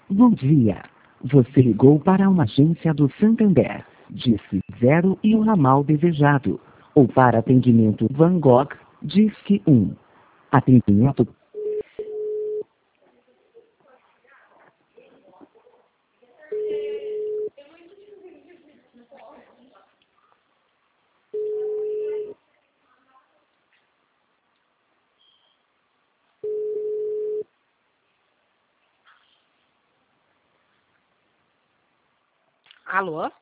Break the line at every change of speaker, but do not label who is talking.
Bom dia. Você ligou para uma agência do Santander. Disque 0 e o ramal desejado. Ou para atendimento Van Gogh, disque 1. Atendimento.
Alô?